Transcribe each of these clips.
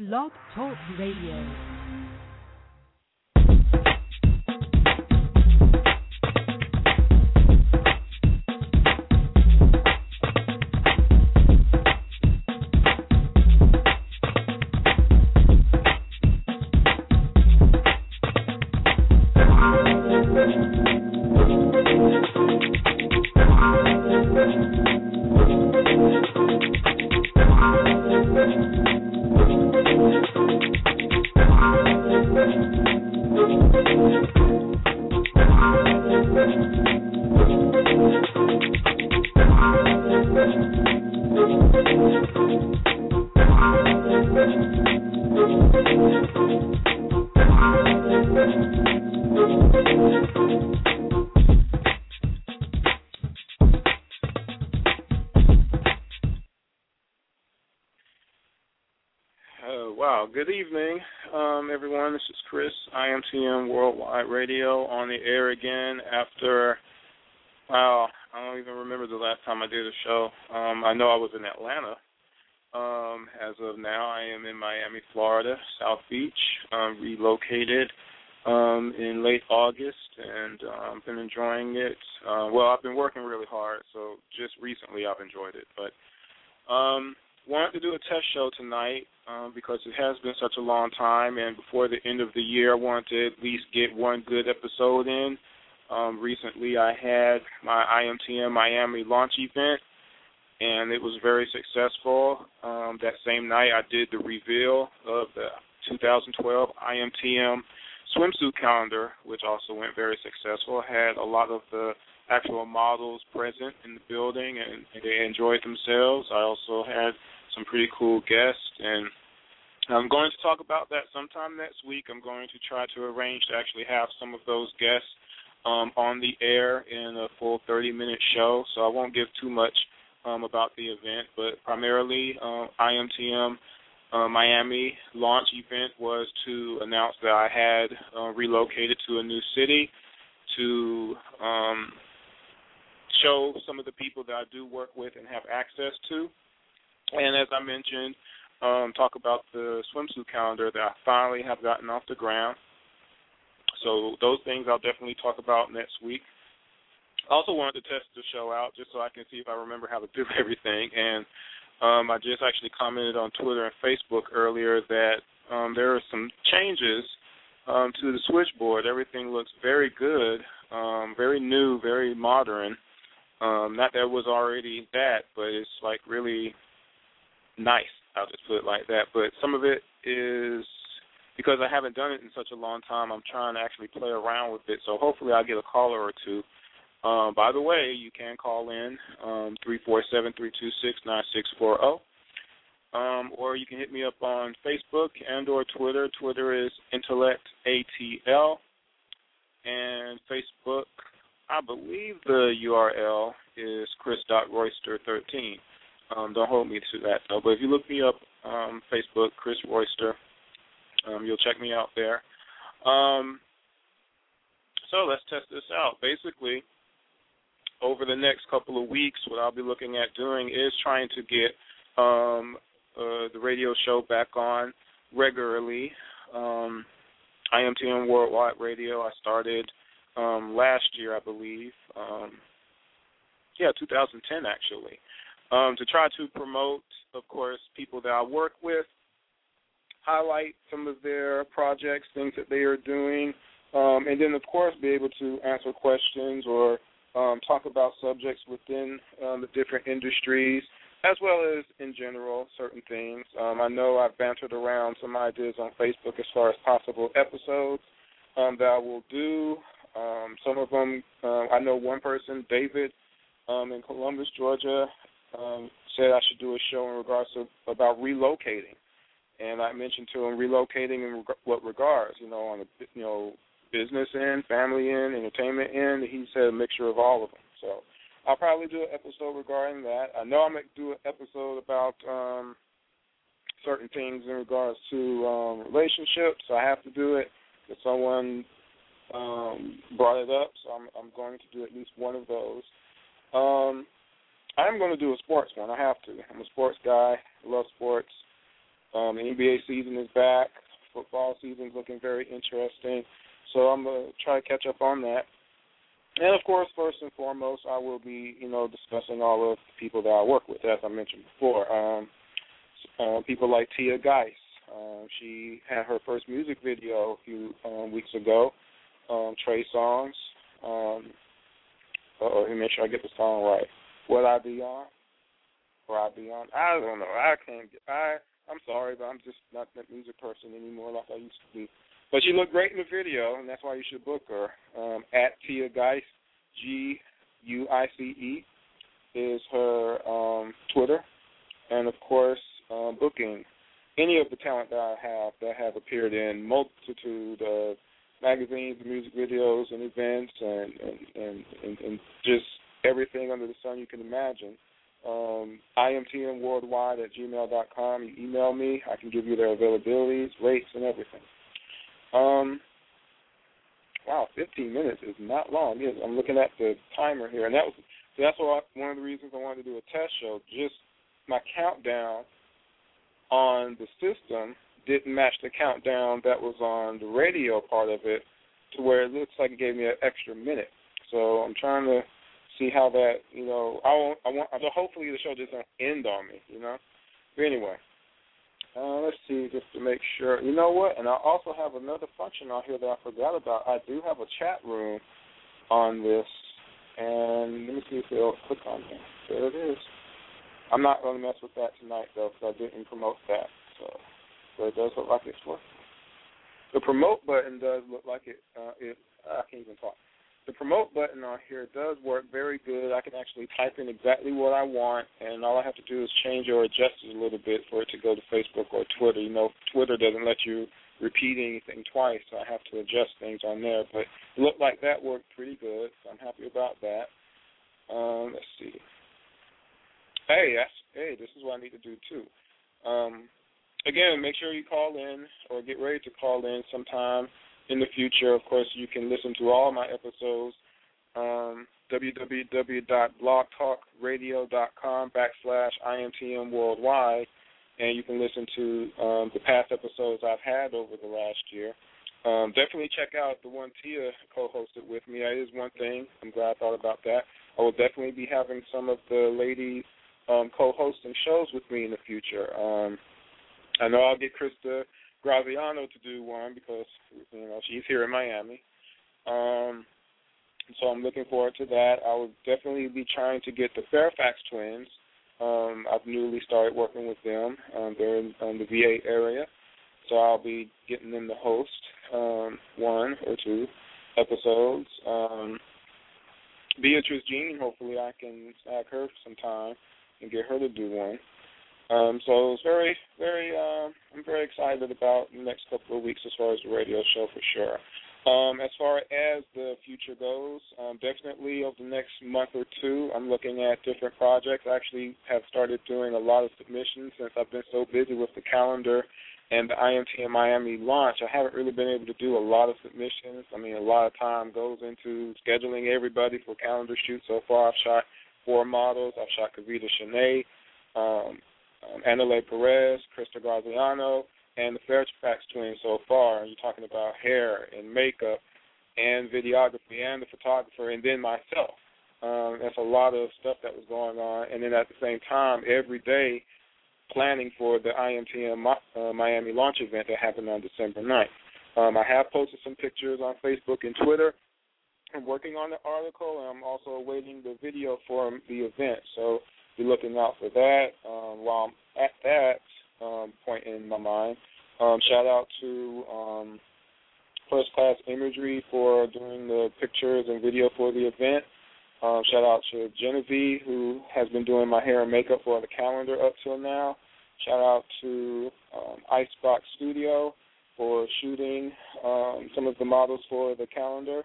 Blog Talk Radio. Good evening, everyone. This is Chris, IMTM Worldwide Radio, on the air again after, I don't even remember the last time I did a show. I know I was in Atlanta. As of now, I am in Miami, Florida, South Beach, relocated in late August, and I've been enjoying it. I've been working really hard, so just recently I've enjoyed it. But wanted to do a test show tonight because it has been such a long time, and before the end of the year, I wanted to at least get one good episode in. Recently, I had my IMTM Miami launch event, and it was very successful. That same night, I did the reveal of the 2012 IMTM swimsuit calendar, which also went very successful. I had a lot of the actual models present in the building, and they enjoyed themselves. I also had some pretty cool guests, and I'm going to talk about that sometime next week. I'm going to try to arrange to actually have some of those guests on the air in a full 30-minute show, so I won't give too much about the event, but primarily IMTM Miami launch event was to announce that I had relocated to a new city to show some of the people that I do work with and have access to. And as I mentioned, talk about the swimsuit calendar that I finally have gotten off the ground. So those things I'll definitely talk about next week. I also wanted to test the show out just so I can see if I remember how to do everything. And I just actually commented on Twitter and Facebook earlier that there are some changes to the switchboard. Everything looks very good, very new, very modern. Not that it was already that, but it's like really nice. I'll just put it like that. But some of it is because I haven't done it in such a long time, I'm trying to actually play around with it. So hopefully I'll get a caller or two. By the way, you can call in 347-326-9640. Or you can hit me up on Facebook and or Twitter. Twitter is IntellectATL. And Facebook, I believe the URL is chris.royster13. Don't hold me to that, though. But if you look me up on Facebook, Chris Royster, you'll check me out there. So let's test this out. Basically, over the next couple of weeks, what I'll be looking at doing is trying to get the radio show back on regularly. IMTM Worldwide Radio, I started last year, I believe. 2010, actually. To try to promote, of course, people that I work with, highlight some of their projects, things that they are doing, and then, of course, be able to answer questions or talk about subjects within the different industries, as well as, in general, certain things. I know I've bantered around some ideas on Facebook as far as possible episodes that I will do. Some of them, I know one person, David, in Columbus, Georgia, said I should do a show in regards to about relocating. And I mentioned to him relocating in what regards, on the business end, family end, entertainment end. He said a mixture of all of them. So I'll probably do an episode regarding that. I know I'm going to do an episode about certain things in regards to relationships. I have to do it if someone brought it up, so I'm going to do at least one of those. I'm going to do a sports one. I have to. I'm a sports guy. I love sports. The NBA season is back. Football season is looking very interesting. So I'm going to try to catch up on that. And, of course, first and foremost, I will be, discussing all of the people that I work with, as I mentioned before. People like Tia Geis. She had her first music video a few weeks ago, Trey Songz. Let me make sure I get the song right. Would I Be On? Or I Be On? I don't know. I'm sorry, but I'm just not that music person anymore like I used to be. But she looked great in the video, and that's why you should book her. At Tia Geis, Guice, is her Twitter. And, of course, booking any of the talent that I have appeared in multitude of magazines, music videos, and events, and just everything under the sun you can imagine. IMTMworldwide@gmail.com. You email me. I can give you their availabilities, rates, and everything. Wow, 15 minutes is not long. Yes, I'm looking at the timer here, and that's one of the reasons I wanted to do a test show. Just my countdown on the system didn't match the countdown that was on the radio part of it, to where it looks like it gave me an extra minute. So I'm trying to see how that, hopefully the show doesn't end on me, But anyway, let's see, just to make sure. You know what? And I also have another function out here that I forgot about. I do have a chat room on this, and let me see if they'll click on it. There it is. I'm not going to mess with that tonight, though, because I didn't promote that. So it does look like it's working. The promote button does look like I can't even talk. The promote button on here does work very good. I can actually type in exactly what I want, and all I have to do is change or adjust it a little bit for it to go to Facebook or Twitter. Twitter doesn't let you repeat anything twice, so I have to adjust things on there. But it looked like that worked pretty good, so I'm happy about that. Let's see. Hey, this is what I need to do, too. Again, make sure you call in or get ready to call in sometime in the future. Of course, you can listen to all my episodes, www.blogtalkradio.com/IMTM Worldwide, and you can listen to the past episodes I've had over the last year. Definitely check out the one Tia co-hosted with me. That is one thing. I'm glad I thought about that. I will definitely be having some of the ladies co-hosting shows with me in the future. I know I'll get Krista Graziano to do one because, she's here in Miami. So I'm looking forward to that. I will definitely be trying to get the Fairfax twins. I've newly started working with them. They're in the VA area. So I'll be getting them to host one or two episodes. Beatrice Jean, hopefully I can snag her sometime and get her to do one. So it's very, very, I'm very excited about the next couple of weeks as far as the radio show for sure. As far as the future goes, definitely over the next month or two, I'm looking at different projects. I actually have started doing a lot of submissions since I've been so busy with the calendar and the IMTM Miami launch. I haven't really been able to do a lot of submissions. I mean, a lot of time goes into scheduling everybody for calendar shoots. So far, I've shot 4 models. I've shot Kavita Shanae, Anale Perez, Krista Graziano, and the Fairfax twins so far. You're talking about hair and makeup and videography and the photographer and then myself. That's a lot of stuff that was going on. And then at the same time, every day planning for the IMTM Miami launch event that happened on December 9th. I have posted some pictures on Facebook and Twitter. I'm working on the article, and I'm also awaiting the video for the event. So be looking out for that. While I'm at that point in my mind, shout out to First Class Imagery for doing the pictures and video for the event. Shout out to Genevieve, who has been doing my hair and makeup for the calendar up till now. Shout out to Icebox Studio for shooting some of the models for the calendar.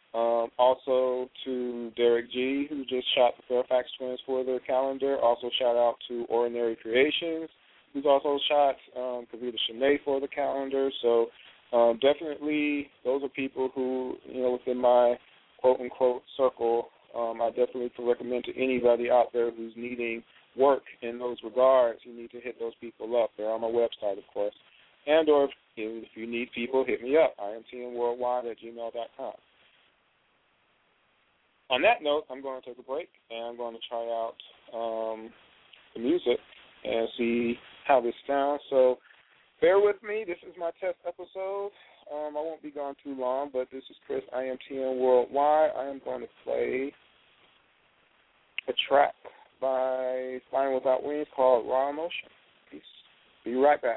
Also to Derek G., who just shot the Fairfax twins for the calendar. Also shout out to Ordinary Creations, who's also shot Kavita Shanae for the calendar. So definitely those are people who, within my quote-unquote circle, I definitely can recommend to anybody out there who's needing work in those regards, you need to hit those people up. They're on my website, of course. And or if you need people, hit me up, imtnworldwide@gmail.com. On that note, I'm going to take a break, and I'm going to try out the music and see how this sounds. So bear with me. This is my test episode. I won't be gone too long, but this is Chris, IMTN Worldwide. I am going to play a track by Flying Without Wings called Raw Emotion. Peace. Be right back.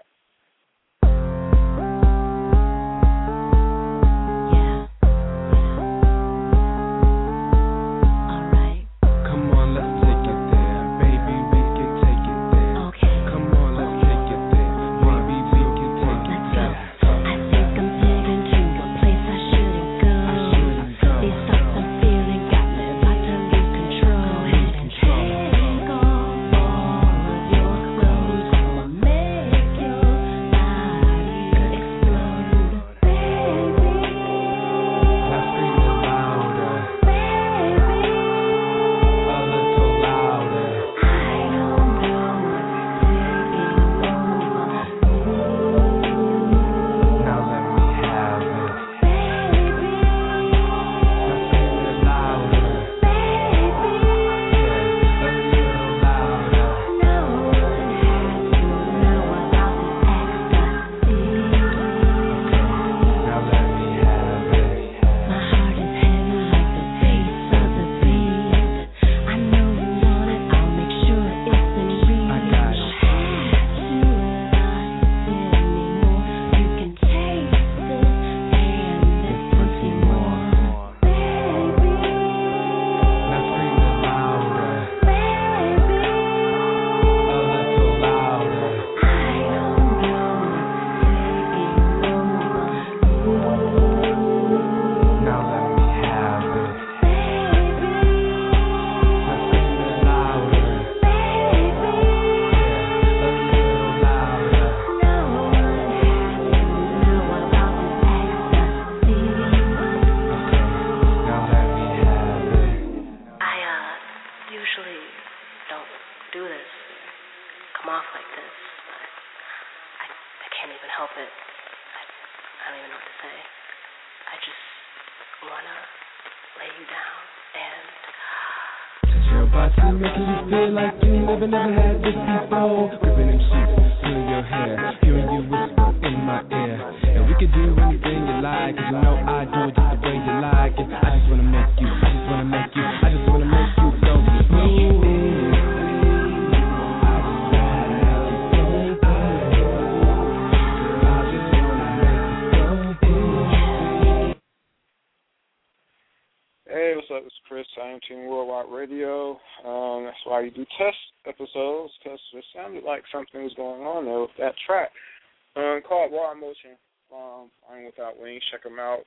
Hey, what's up? It's Chris, IMTN Worldwide Radio. That's why you do test episodes, because it sounded like something was going on there with that track. Called Raw Emotion from Flying Without Wings. Check them out,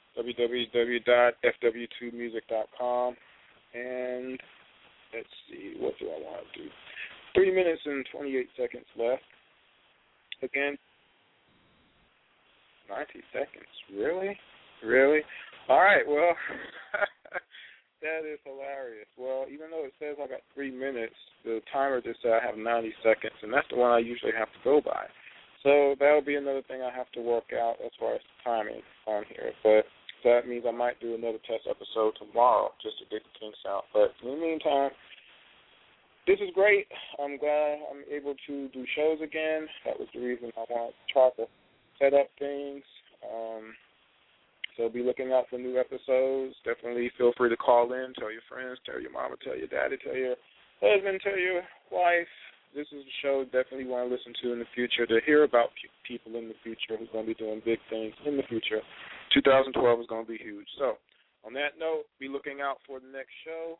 www.fw2music.com. And let's see, what do I want to do? 3 minutes and 28 seconds left. Again, 90 seconds. Really? Really? All right, well, that is hilarious. Well, even though it says I got 3 minutes, the timer just said I have 90 seconds, and that's the one I usually have to go by. So that'll be another thing I have to work out as far as the timing on here. But that means I might do another test episode tomorrow just to get the kinks out. But in the meantime, this is great. I'm glad I'm able to do shows again. That was the reason I wanted to try to set up things. So be looking out for new episodes. Definitely feel free to call in, tell your friends, tell your mama, tell your daddy, tell your husband, tell your wife. This is a show definitely want to listen to in the future, to hear about people in the future who's going to be doing big things in the future. 2012 is going to be huge. So on that note, be looking out for the next show.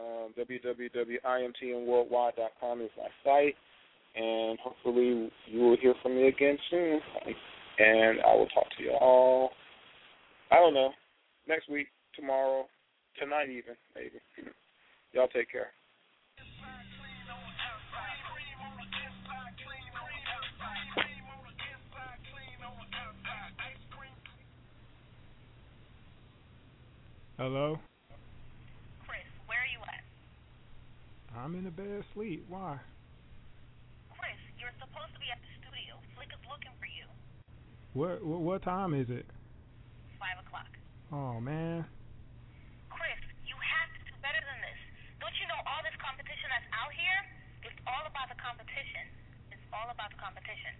www.imtnworldwide.com is my site, and hopefully you will hear from me again soon. And I will talk to you all, I don't know, next week, tomorrow, tonight even, maybe. Y'all take care. Hello? Chris, where are you at? Huh? I'm in a bad sleep. Why? Chris, you're supposed to be at the studio. Flick is looking for you. What time is it? 5 o'clock. Oh, man. Chris, you have to do better than this. Don't you know all this competition that's out here? It's all about the competition. It's all about the competition.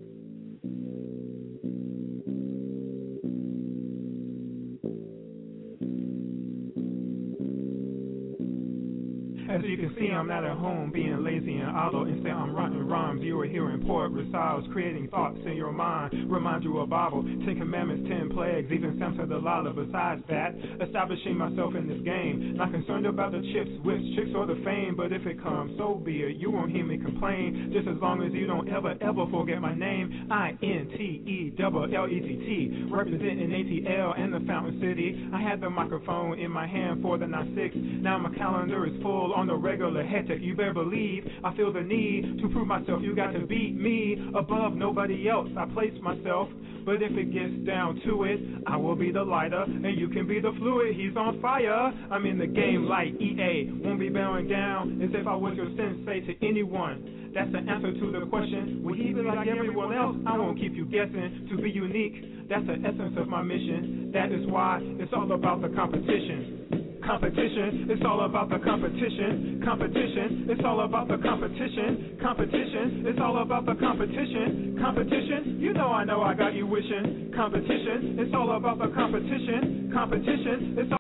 As you can see, I'm not at home being lazy and idle. Instead, I'm writing rhymes. You are hearing poet recitals, creating thoughts in your mind. Remind you of Bible, 10 Commandments, 10 plagues, even Samson Delilah. Besides that, establishing myself in this game. Not concerned about the chips, whips, chicks, or the fame. But if it comes, so be it. You won't hear me complain. Just as long as you don't ever forget my name. INTELLETT, representing ATL and the Fountain City. I had the microphone in my hand for the 9-6. Now my calendar is full on the regular hectic. You better believe I feel the need to prove myself. You got to beat me above nobody else. I place myself, but if it gets down to it, I will be the lighter and you can be the fluid. He's on fire. I'm in the game like EA. Won't be bowing down as if I was your sensei to anyone. That's the answer to the question. Will he be like everyone else? I won't keep you guessing. To be unique, that's the essence of my mission. That is why it's all about the competition. Competition, it's all about the competition. Competition, it's all about the competition. Competition, it's all about the competition. Competition, you know I got you wishing. Competition, it's all about the competition. Competition, it's all